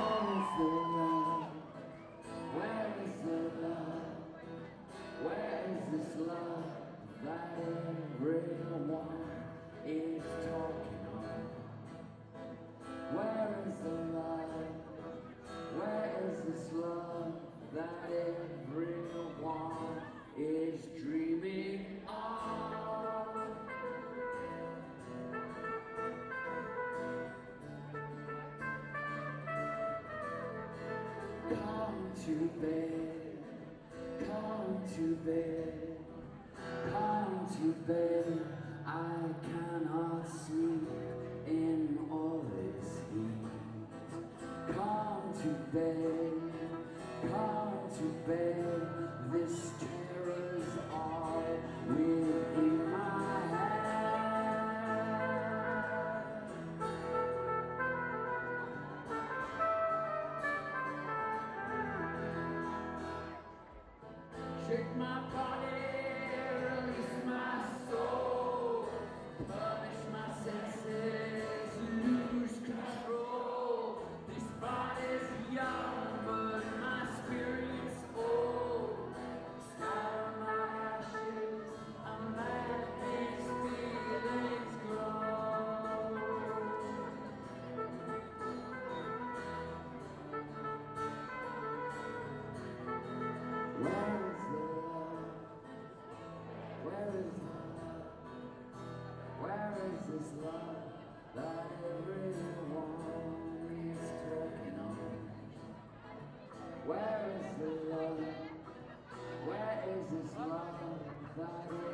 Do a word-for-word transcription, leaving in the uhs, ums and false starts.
the love? Where is the love? Where is this love that everyone is talking of? Where is the love? Where is this love that everyone is dreaming of? Come to bed, come to bed, come to bed. I cannot sleep in all this heat. Come to bed, come to bed. This terror's all within my head. Shake my body, release my soul, punish my senses, lose control. This body's young, but my spirit's old. Scatter my ashes, I'm let these feelings grow. Where is the love? Where is the love? Where is this love that everyone is talking of? Where is the love? Where is this love that